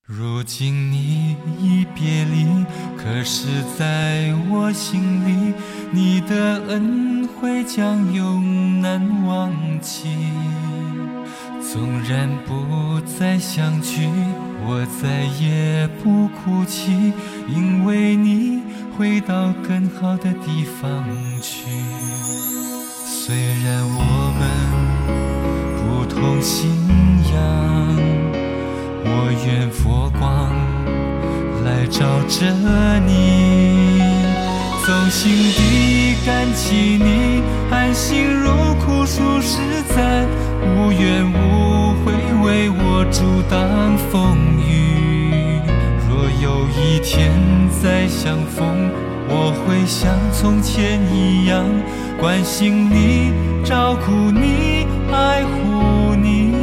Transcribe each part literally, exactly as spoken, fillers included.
如今你已别离，可是在我心里，你的恩惠将永难忘记。纵然不再相聚，我再也不哭泣，因为你回到更好的地方去。虽然我们不同信仰，我愿佛光来照着你，衷心地感激你，含辛茹苦数十载，无怨无悔为我阻挡风雨。若有一天再相逢，我会像从前一样关心你，照顾你，爱护你。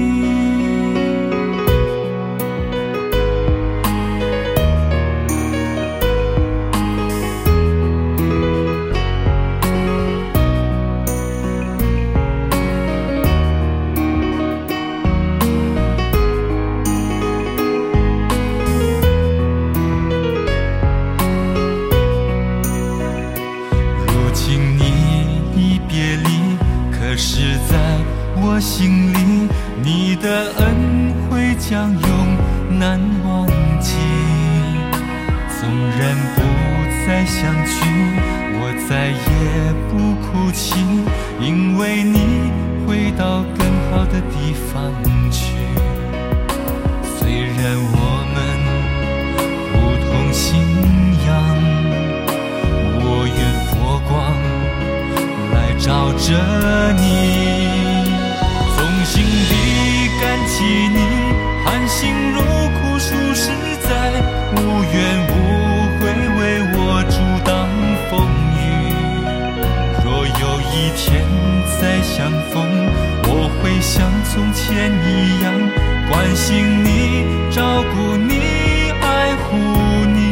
可是在我心里，你的恩惠将永难忘记。纵然不再相聚，我再也不哭泣，因为你回到更好的地方去。虽然我们不同信仰，我愿佛光照着你，衷心地感激你，含辛茹苦数十载，无怨无悔为我阻挡风雨。若有一天再相逢，我会像从前一样关心你，照顾你，爱护你。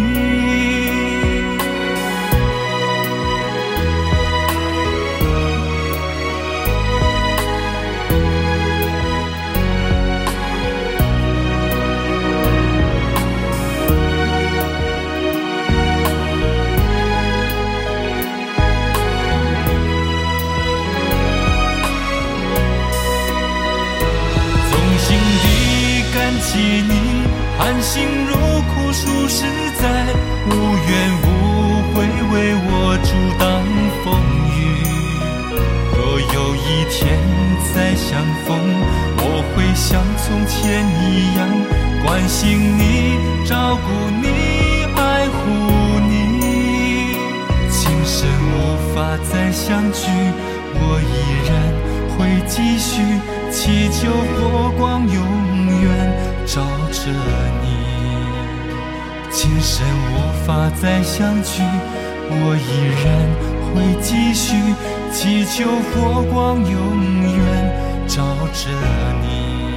感激你，含辛茹苦数十载，无怨无悔为我阻挡风雨。若有一天再相逢，我会像从前一样关心你，照顾你，爱护你。今生无法再相聚，我依然会继续祈求佛光永远照着你。今生无法再相聚，我依然会继续祈求佛光永远照着你。